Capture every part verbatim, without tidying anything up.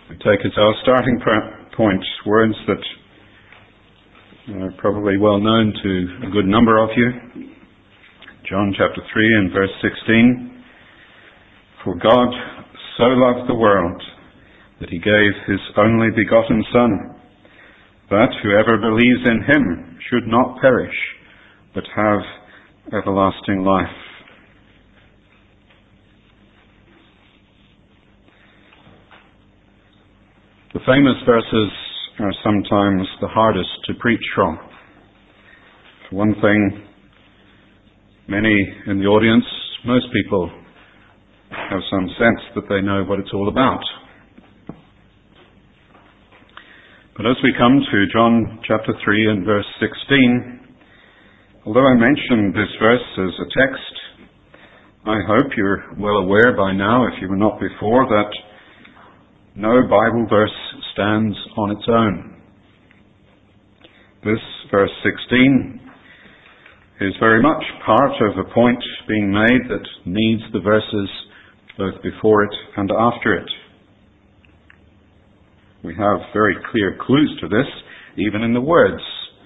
We take as our starting point words that are probably well known to a good number of you. John chapter three and verse sixteen. For God so loved the world that he gave his only begotten Son, that whoever believes in him should not perish, but have everlasting life. The famous verses are sometimes the hardest to preach from. For one thing, many in the audience, most people, have some sense that they know what it's all about. But as we come to John chapter three and verse sixteen, although I mentioned this verse as a text, I hope you're well aware by now, if you were not before, that no Bible verse stands on its own. This verse sixteen is very much part of a point being made that needs the verses both before it and after it. We have very clear clues to this, even in the words.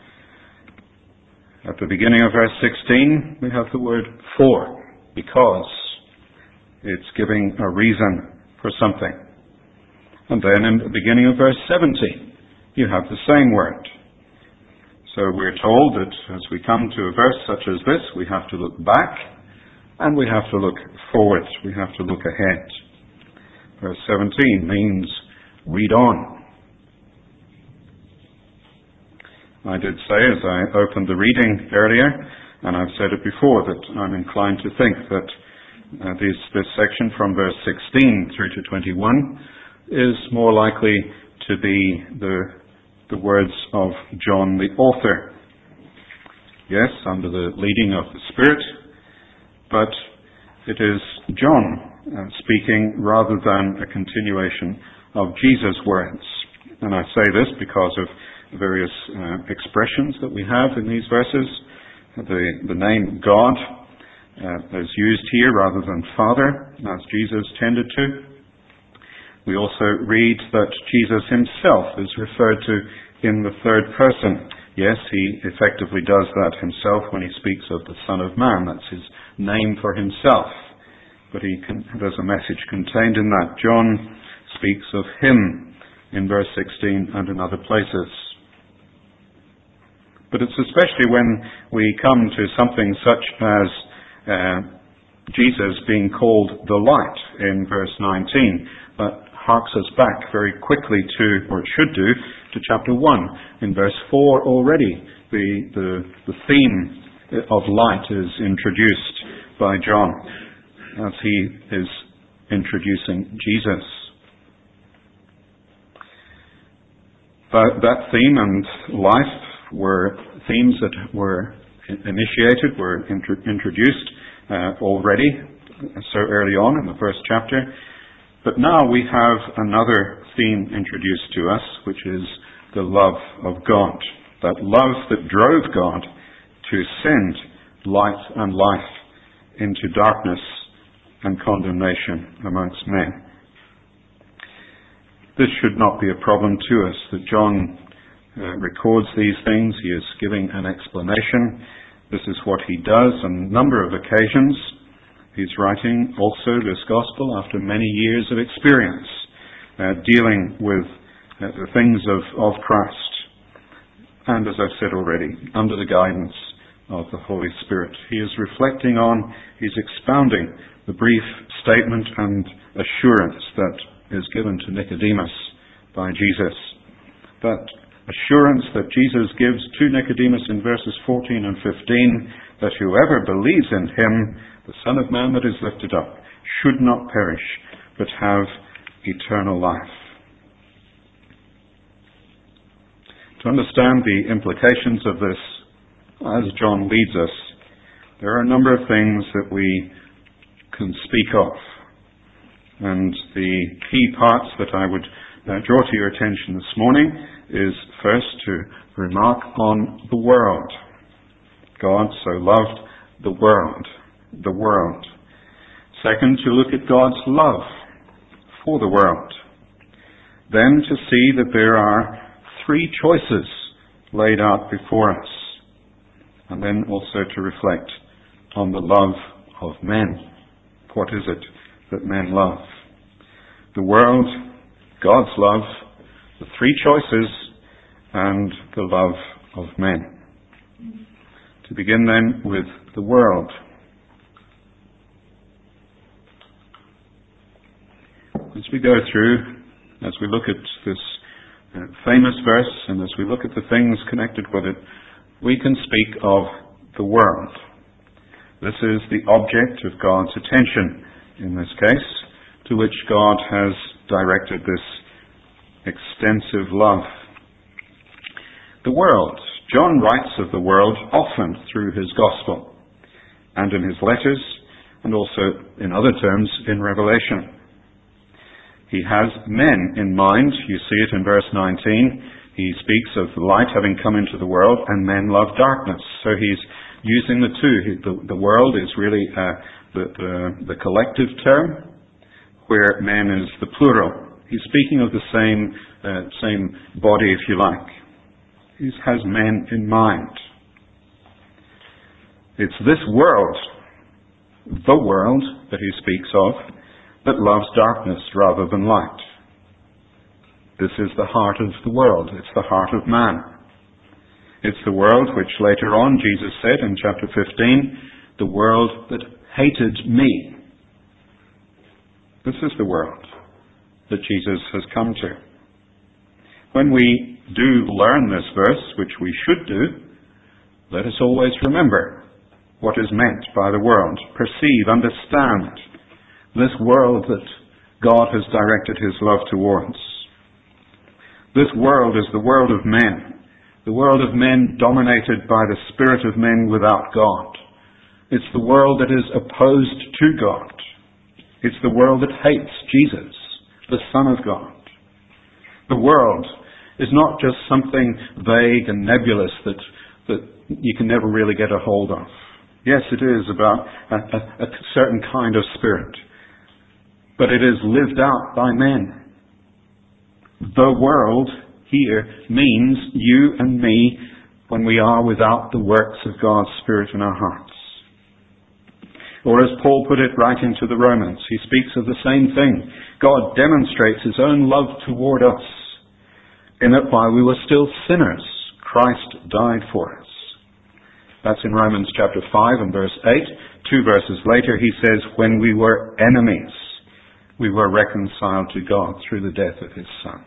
At the beginning of verse sixteen, we have the word for, because. It's giving a reason for something. And then in the beginning of verse seventeen, you have the same word. So we're told that as we come to a verse such as this, we have to look back and we have to look forward. We have to look ahead. Verse seventeen means read on. I did say as I opened the reading earlier, and I've said it before, that I'm inclined to think that uh, this, this section from verse sixteen through to twenty-one is more likely to be the, the words of John the author. Yes, under the leading of the Spirit, but it is John uh, speaking rather than a continuation of Jesus' words. And I say this because of various uh, expressions that we have in these verses. The, the name God uh, is used here rather than Father, as Jesus tended to. We also read that Jesus himself is referred to in the third person. Yes, he effectively does that himself when he speaks of the Son of Man. That's his name for himself. But he can, there's a message contained in that. John speaks of him in verse sixteen and in other places. But it's especially when we come to something such as uh, Jesus being called the light in verse nineteen that harks us back very quickly to, or it should do, to chapter one. In verse four already, the, the, the theme of light is introduced by John as he is introducing Jesus. But that theme and life were themes that were initiated, were intro- introduced uh, already so early on in the first chapter. But now we have another theme introduced to us, which is the love of God. That love that drove God to send light and life into darkness and condemnation amongst men. This should not be a problem to us, that John uh, records these things. He is giving an explanation. This is what he does on a number of occasions. He's writing also this gospel after many years of experience, uh, dealing with uh, the things of, of Christ. And as I've said already, under the guidance of the Holy Spirit. He is reflecting on, he's expounding the brief statement and assurance that is given to Nicodemus by Jesus. That assurance that Jesus gives to Nicodemus in verses fourteen and fifteen, that whoever believes in him, the Son of Man that is lifted up, should not perish, but have eternal life. To understand the implications of this, as John leads us, there are a number of things that we can speak of. And the key parts that I would uh, draw to your attention this morning is first to remark on the world. God so loved the world. The world. Second, to look at God's love for the world. then to see that there are three choices laid out before us, and then also to reflect on the love of men. What is it that men love? The world, God's love, the three choices, and the love of men. To begin then with the world. As we go through, as we look at this uh, famous verse, and as we look at the things connected with it, we can speak of the world. This is the object of God's attention in this case, to which God has directed this extensive love. The world. John writes of the world often through his gospel, and in his letters, and also in other terms in Revelation. He has men in mind. You see it in verse nineteen. He speaks of the light having come into the world, and men love darkness. So he's using the two. The, the world is really uh, the, the, the collective term, where men is the plural. He's speaking of the same, uh, same body, if you like. He has men in mind. It's this world, the world that he speaks of, that loves darkness rather than light. This is the heart of the world. It's the heart of man. It's the world which later on Jesus said in chapter fifteen, the world that hated me. This is the world that Jesus has come to. When we do learn this verse, which we should do, let us always remember what is meant by the world. Perceive, understand this world that God has directed his love towards. This world is the world of men. The world of men dominated by the spirit of men without God. It's the world that is opposed to God. It's the world that hates Jesus, the Son of God. The world is not just something vague and nebulous that, that you can never really get a hold of. Yes, it is about a, a, a certain kind of spirit, but it is lived out by men. The world here means you and me when we are without the works of God's Spirit in our hearts. Or as Paul put it right into the Romans, he speaks of the same thing. God demonstrates his own love toward us, in that while we were still sinners, Christ died for us. That's in Romans chapter five and verse eight. Two verses later he says, when we were enemies, we were reconciled to God through the death of his Son.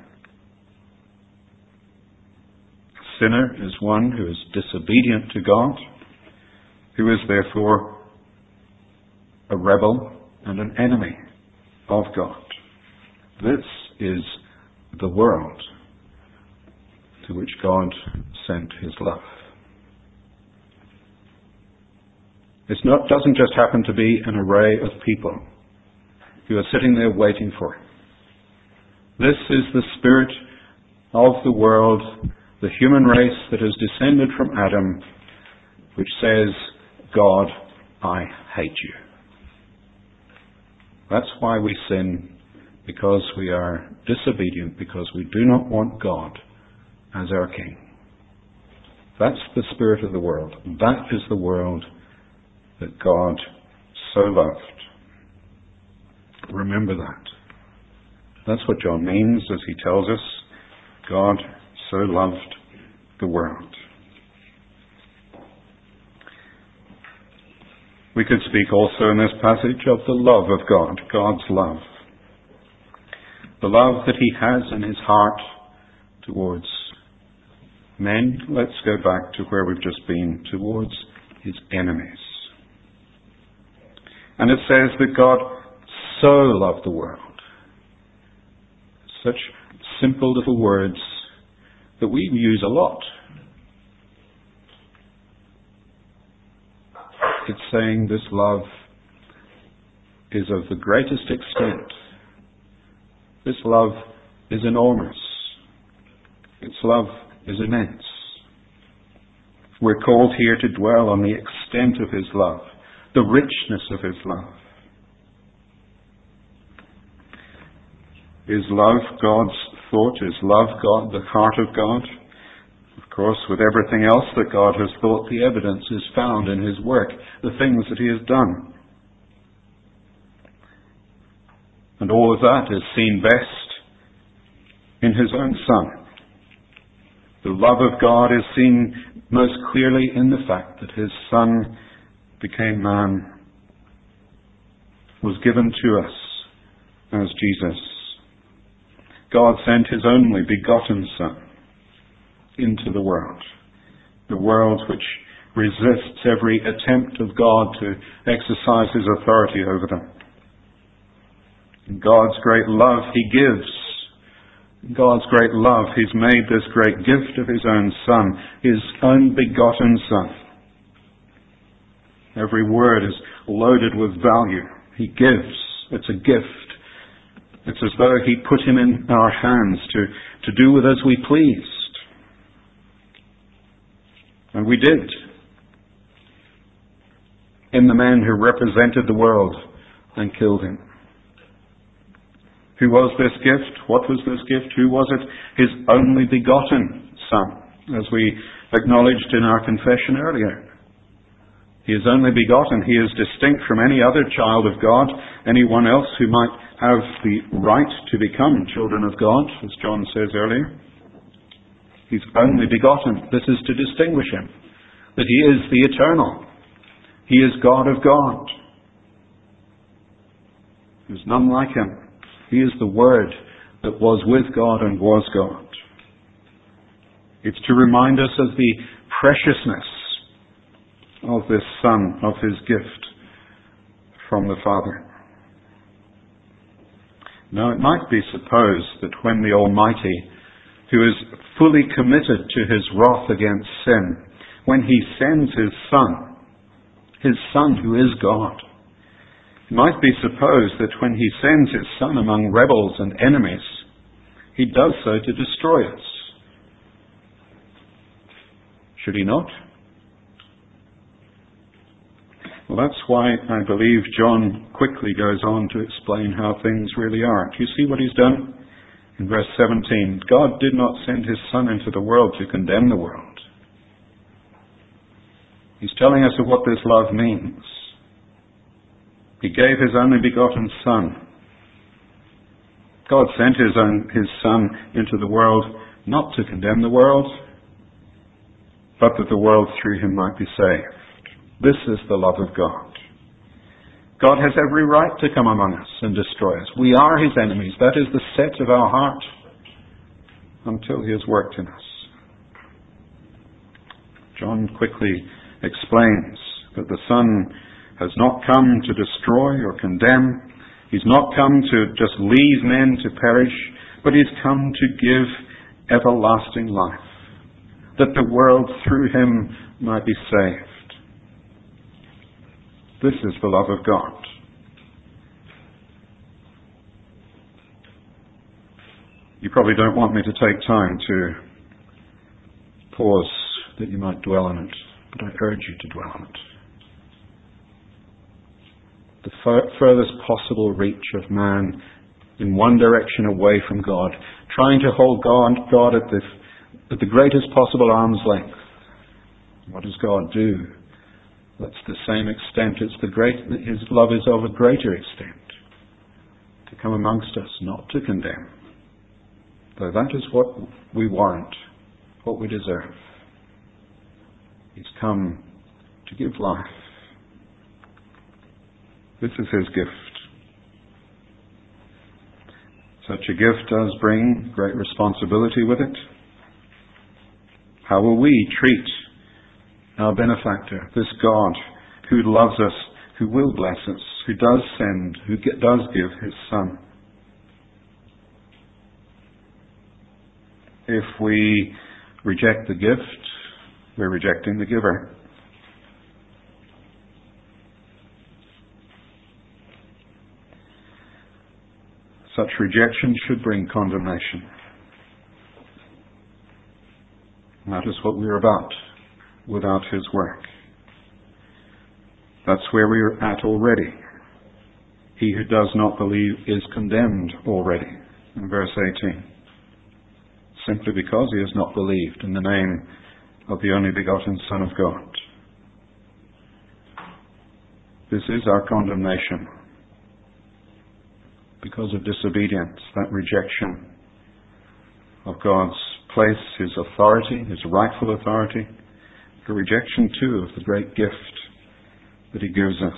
A sinner is one who is disobedient to God, who is therefore a rebel and an enemy of God. This is the world to which God sent his love. It doesn't just happen to be an array of people who are sitting there waiting for him. This is the spirit of the world, the human race that has descended from Adam, which says, God, I hate you. That's why we sin, because we are disobedient, because we do not want God as our King. That's the spirit of the world. That is the world that God so loved. Remember that. That's what John means as he tells us, God so loved the world. We could speak also in this passage of the love of God, God's love. The love that he has in his heart towards men. Let's go back to where we've just been, towards his enemies. And it says that God so loved the world. Such simple little words that we use a lot. It's saying this love is of the greatest extent. This love is enormous. Its love is immense. We're called here to dwell on the extent of his love, the richness of his love. Is love God's thought is love God, the heart of God. Of course, with everything else that God has thought, the evidence is found in His work, the things that He has done. And all of that is seen best in His own Son. The love of God is seen most clearly in the fact that His Son became man, was given to us as Jesus. God sent His only begotten Son into the world, the world which resists every attempt of God to exercise His authority over them. In God's great love, He gives. In God's great love, He's made this great gift of His own Son, His own begotten Son. Every word is loaded with value. He gives. It's a gift. It's as though He put Him in our hands to, to do with as we pleased. And we did. In the man who represented the world and killed Him. Who was this gift? What was this gift? Who was it? His only begotten Son, as we acknowledged in our confession earlier. He is only begotten. He is distinct from any other child of God, anyone else who might have the right to become children of God, as John says earlier. He's only begotten. This is to distinguish Him, that He is the eternal. He is God of God. There's none like Him. He is the Word that was with God and was God. It's to remind us of the preciousness of this Son, of His gift from the Father. Now it might be supposed that when the Almighty, who is fully committed to His wrath against sin, when He sends His Son, His Son who is God, it might be supposed that when He sends His Son among rebels and enemies, He does so to destroy us. Should He not? Well, that's why I believe John quickly goes on to explain how things really are. Do you see what he's done? In verse seventeen, God did not send His Son into the world to condemn the world. He's telling us of what this love means. He gave His only begotten Son. God sent His own, His Son into the world not to condemn the world, but that the world through Him might be saved. This is the love of God. God has every right to come among us and destroy us. We are His enemies. That is the set of our heart until He has worked in us. John quickly explains that the Son has not come to destroy or condemn. He's not come to just leave men to perish, but He's come to give everlasting life, that the world through Him might be saved. This is the love of God. You probably don't want me to take time to pause that you might dwell on it, but I urge you to dwell on it. The fur- furthest possible reach of man in one direction away from God, trying to hold God, God at, the, at the greatest possible arm's length. What does God do? That's the same extent. It's the great, His love is of a greater extent. To come amongst us, not to condemn. Though that is what we warrant, what we deserve. He's come to give life. This is His gift. Such a gift does bring great responsibility with it. How will we treat our benefactor, this God who loves us, who will bless us, who does send, who get, does give His Son? If we reject the gift, we're rejecting the giver. Such rejection should bring condemnation. And that is what we're about without His work. That's where we're at already. He who does not believe is condemned already. In verse eighteen. simply because he has not believed in the name of the only begotten Son of God. This is our condemnation because of disobedience, that rejection of God's place, his authority, his rightful authority, the rejection too of the great gift that he gives us.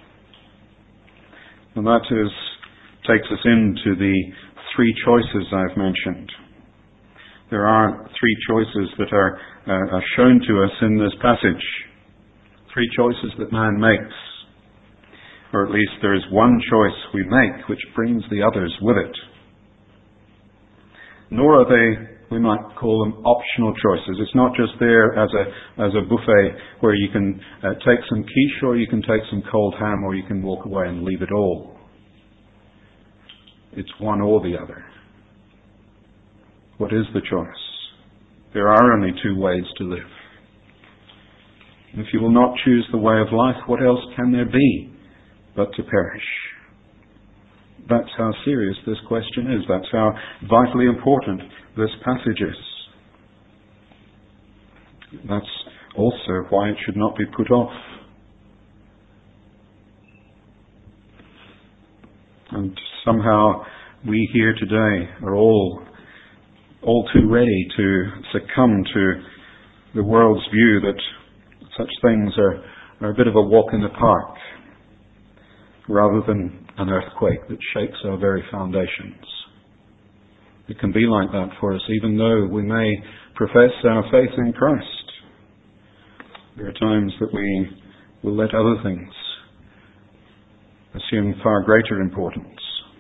And that is, takes us into the three choices I've mentioned. There are three choices that are, uh, are shown to us in this passage. Three choices that man makes. Or at least there is one choice we make which brings the others with it. Nor are they, we might call them optional choices. It's not just there as a as a buffet where you can uh, take some quiche or you can take some cold ham or you can walk away and leave it all. It's one or the other. What is the choice? There are only two ways to live. If you will not choose the way of life, what else can there be but to perish? That's how serious this question is. That's how vitally important this passage is. That's also why it should not be put off. And somehow we here today are all all too ready to succumb to the world's view that such things are, are a bit of a walk in the park, rather than an earthquake that shakes our very foundations. It can be like that for us, even though we may profess our faith in Christ. There are times that we will let other things assume far greater importance.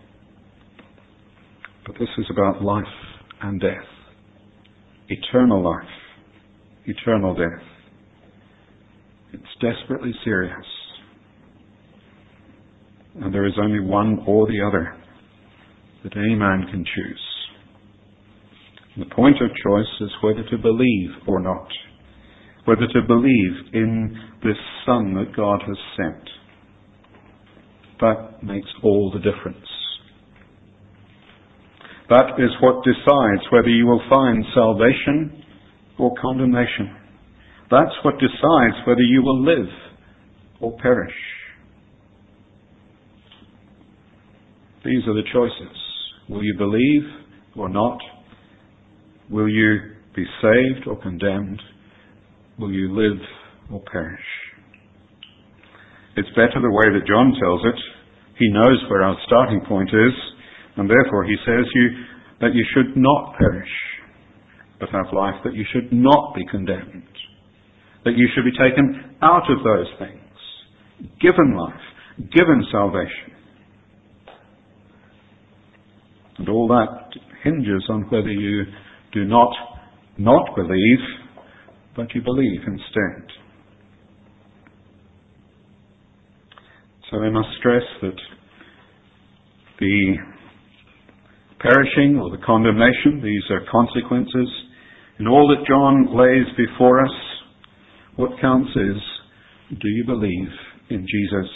But this is about life and death. Eternal life. Eternal death. It's desperately serious. And there is only one or the other that any man can choose. The point of choice is whether to believe or not. Whether to believe in this Son that God has sent. That makes all the difference. That is what decides whether you will find salvation or condemnation. That's what decides whether you will live or perish. These are the choices. Will you believe or not? Will you be saved or condemned? Will you live or perish? It's better the way that John tells it. He knows where our starting point is, and therefore he says you, that you should not perish, but have life, that you should not be condemned, that you should be taken out of those things, given life, given salvation. And all that hinges on whether you do not not believe, but you believe instead. So I must stress that the perishing or the condemnation, these are consequences. In all that John lays before us, what counts is, do you believe in Jesus?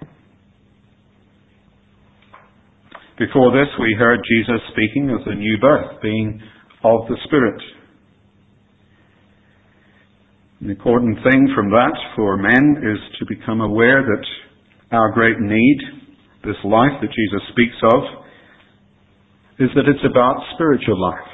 Before this, we heard Jesus speaking of the new birth being of the Spirit. The important thing from that for men is to become aware that our great need, this life that Jesus speaks of, is that it's about spiritual life.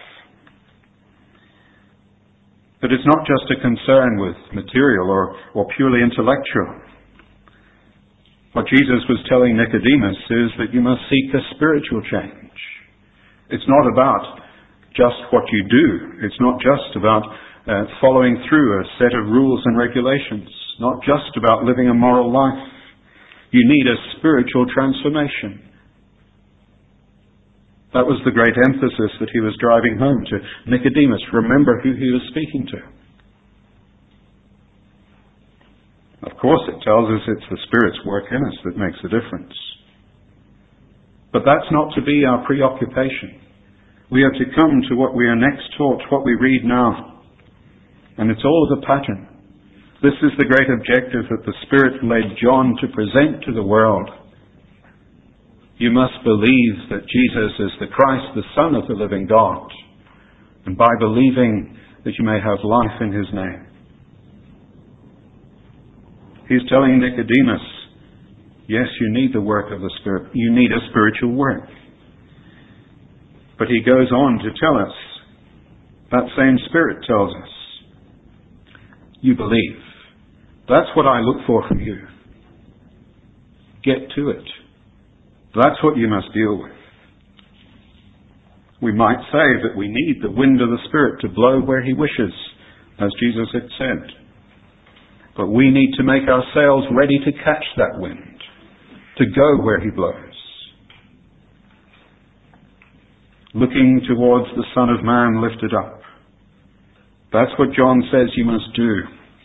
That it's not just a concern with material or, or purely intellectual. What Jesus was telling Nicodemus is that you must seek a spiritual change. It's not about just what you do. It's not just about uh, following through a set of rules and regulations. Not just about living a moral life. You need a spiritual transformation. That was the great emphasis that he was driving home to Nicodemus. Remember who he was speaking to. Of course, it tells us it's the Spirit's work in us that makes a difference. But that's not to be our preoccupation. We are to come to what we are next taught, what we read now. And it's all of a pattern. This is the great objective that the Spirit led John to present to the world. You must believe that Jesus is the Christ, the Son of the living God. and by believing that you may have life in his name. He's telling Nicodemus, yes, you need the work of the Spirit. You need a spiritual work. But he goes on to tell us, that same Spirit tells us, you believe. That's what I look for from you. Get to it. That's what you must deal with. We might say that we need the wind of the Spirit to blow where he wishes, as Jesus had said. But we need to make ourselves ready to catch that wind, to go where he blows. Looking towards the Son of Man lifted up. That's what John says you must do.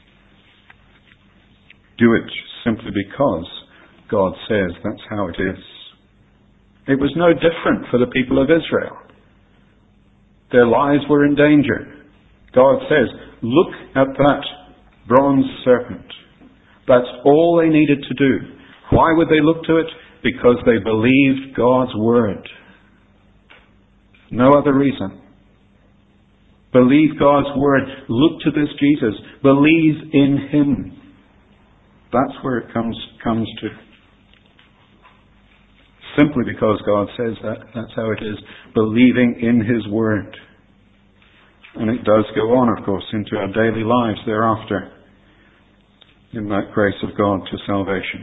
Do it simply because God says that's how it is. It was no different for the people of Israel. Their lives were in danger. God says, look at that bronze serpent. That's all they needed to do. Why would they look to it? Because they believed God's word. No other reason. Believe God's word. Look to this Jesus. Believe in him. That's where it comes, comes to. Simply because God says that. That's how it is. Believing in his word. And it does go on, of course, into our daily lives thereafter. In that grace of God to salvation.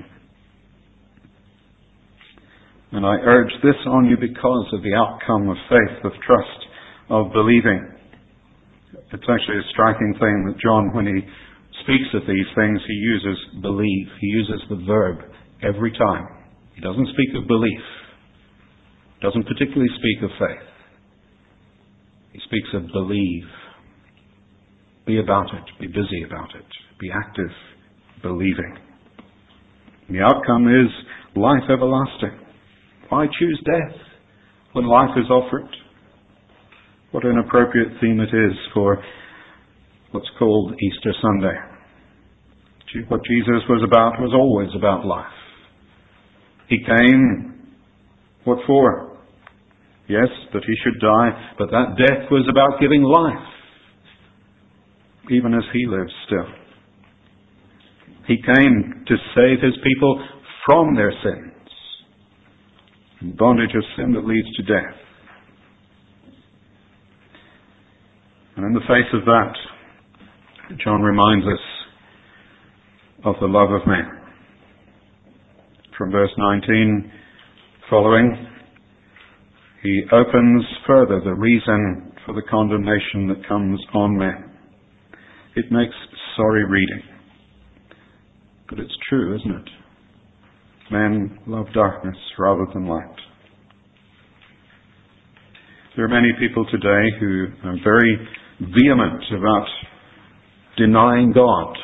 And I urge this on you because of the outcome of faith, of trust, of believing. It's actually a striking thing that John, when he speaks of these things, he uses believe. He uses the verb every time. He doesn't speak of belief. Doesn't particularly speak of faith. He speaks of believe. Be about it. Be busy about it. Be active, believing. And the outcome is life everlasting. Why choose death when life is offered? What an appropriate theme it is for what's called Easter Sunday. What Jesus was about was always about life. He came, what for? Yes, that he should die, but that death was about giving life, even as he lives still. He came to save his people from their sins, and bondage of sin that leads to death. And in the face of that, John reminds us of the love of man. From verse nineteen following, he opens further the reason for the condemnation that comes on men. It makes sorry reading. But it's true, isn't it? Men love darkness rather than light. There are many people today who are very vehement about denying God.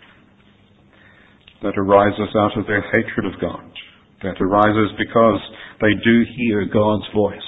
That arises out of their hatred of God. That arises because they do hear God's voice.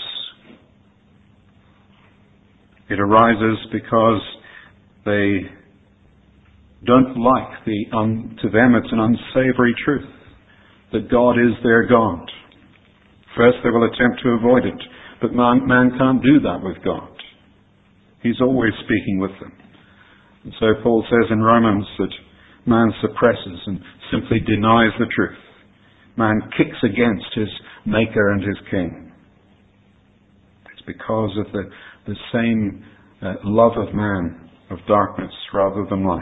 It arises because they don't like the, um, to them it's an unsavory truth that God is their God. First they will attempt to avoid it, but man, man can't do that with God. He's always speaking with them. And so Paul says in Romans that man suppresses and simply denies the truth. Man kicks against his Maker and his King. It's because of the, the same uh, love of man, of darkness rather than light.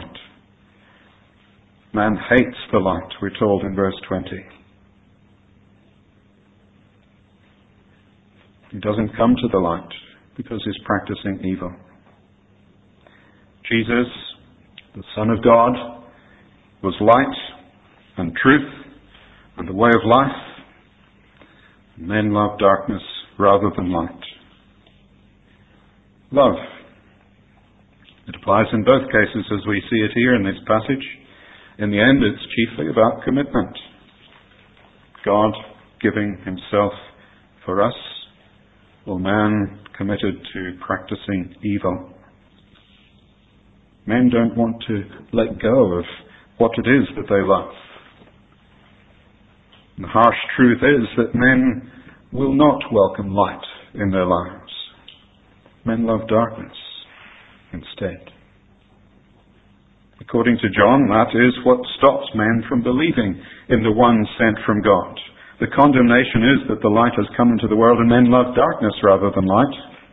Man hates the light, we're told in verse twenty. He doesn't come to the light because he's practicing evil. Jesus, the Son of God, was light and truth and the way of life. Men love darkness rather than light. Love. It applies in both cases as we see it here in this passage. In the end, it's chiefly about commitment. God giving himself for us, or man committed to practicing evil. Men don't want to let go of what it is that they love. The harsh truth is that men will not welcome light in their lives. Men love darkness. instead. According to John, that is what stops men from believing in the one sent from God. The condemnation is that the light has come into the world and men love darkness rather than light.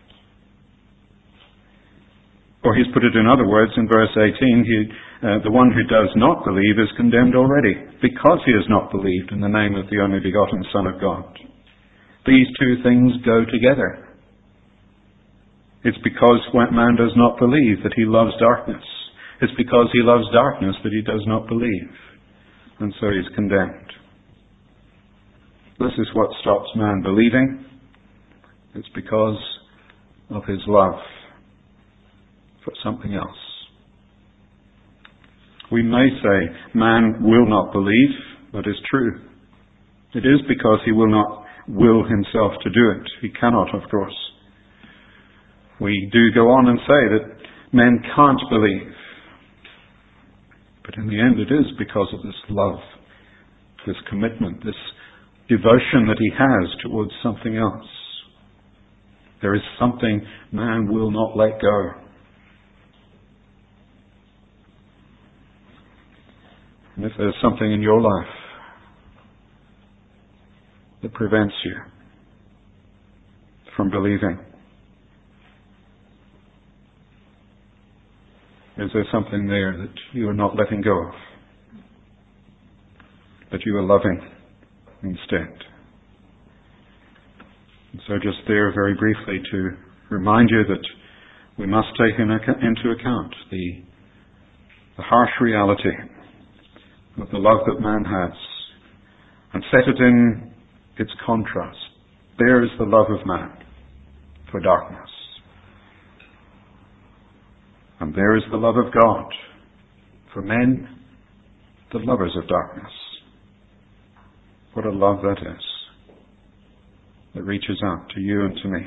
Or he's put it in other words in verse eighteen, he, uh, the one who does not believe is condemned already, because he has not believed in the name of the only begotten Son of God. These two things go together. It's because man does not believe that he loves darkness. It's because he loves darkness that he does not believe. And so he's condemned. This is what stops man believing. It's because of his love for something else. We may say man will not believe, but it's true. It is because he will not will himself to do it. He cannot, of course. We do go on and say that men can't believe. But in the end it is because of this love, this commitment, this devotion that he has towards something else. There is something man will not let go. And if there's something in your life that prevents you from believing, is there something there that you are not letting go of, that you are loving instead? And so just there very briefly to remind you that we must take in ac- into account the, the harsh reality of the love that man has and set it in its contrast. There is the love of man for darkness. And there is the love of God for men, the lovers of darkness. What a love that is, that reaches out to you and to me.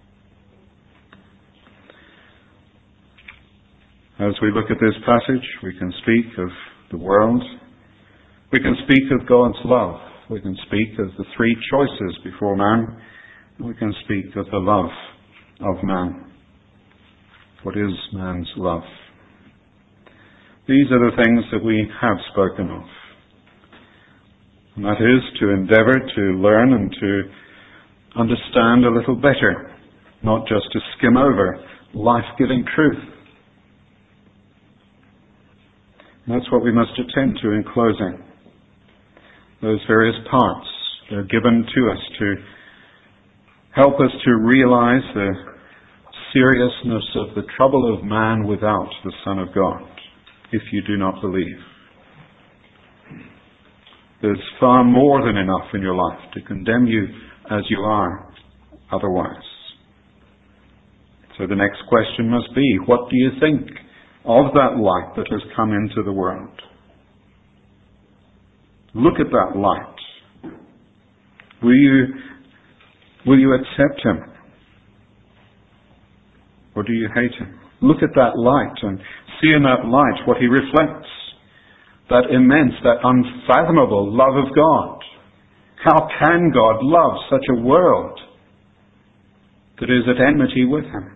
As we look at this passage, we can speak of the world. We can speak of God's love. We can speak of the three choices before man. We can speak of the love of man. What is man's love? These are the things that we have spoken of. And that is to endeavour to learn and to understand a little better, not just to skim over life-giving truth. And that's what we must attend to in closing. Those various parts that are given to us to help us to realize the seriousness of the trouble of man without the Son of God, if you do not believe. There's far more than enough in your life to condemn you as you are otherwise. So the next question must be, what do you think of that light that has come into the world? Look at that light. Will you, will you accept him? Or do you hate him? Look at that light and see in that light what he reflects. That immense, that unfathomable love of God. How can God love such a world that is at enmity with him?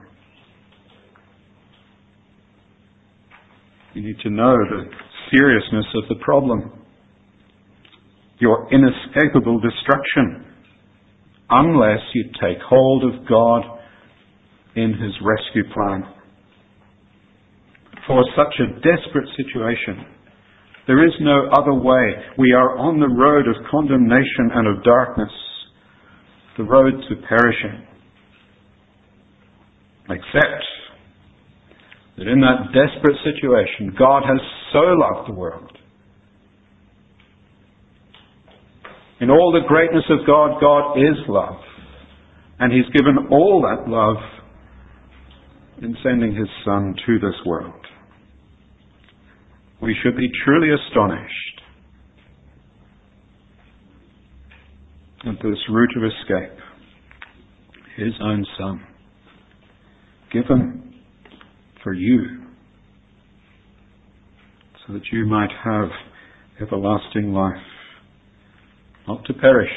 You need to know the seriousness of the problem. Your inescapable destruction, unless you take hold of God in his rescue plan. For such a desperate situation, there is no other way. We are on the road of condemnation and of darkness, the road to perishing. Except that in that desperate situation, God has so loved the world. In all the greatness of God, God is love. And he's given all that love in sending his Son to this world. We should be truly astonished at this route of escape. His own Son, given for you, so that you might have everlasting life, not to perish,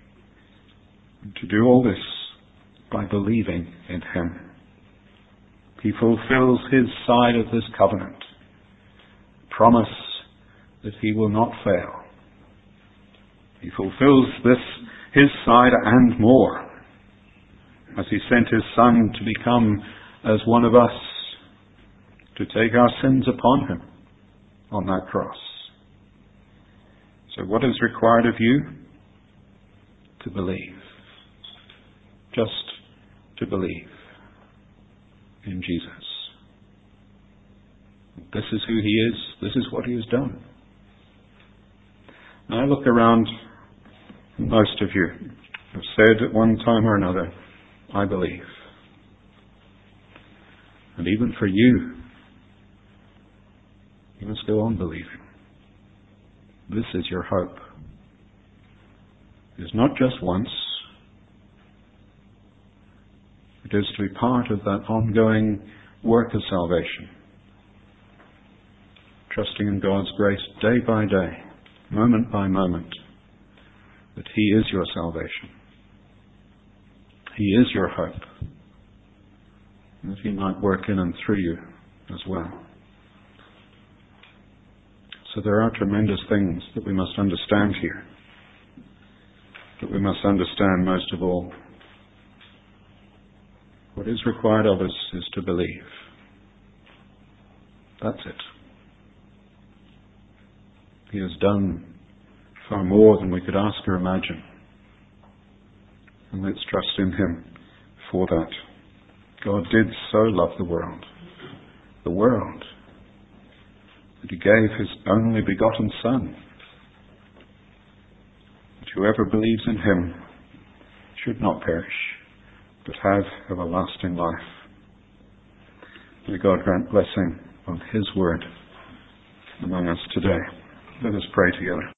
and to do all this by believing in him. He fulfills his side of this covenant. Promise that he will not fail. He fulfills this, his side and more, as he sent his Son to become as one of us, to take our sins upon him on that cross. So what is required of you? To believe. Just to believe in Jesus. This is who he is. This is what he has done. Now I look around, most of you have said at one time or another, I believe. And even for you, you must go on believing. This is your hope. It is not just once. It is to be part of that ongoing work of salvation. Trusting in God's grace day by day, moment by moment, that he is your salvation. He is your hope. And that he might work in and through you as well. So there are tremendous things that we must understand here. That we must understand most of all. What is required of us is to believe. That's it. He has done far more than we could ask or imagine. And let's trust in him for that. God did so love the world. The world. That he gave his only begotten Son. That whoever believes in him should not perish, but have everlasting life. May God grant blessing on his word among us today. Let us pray together.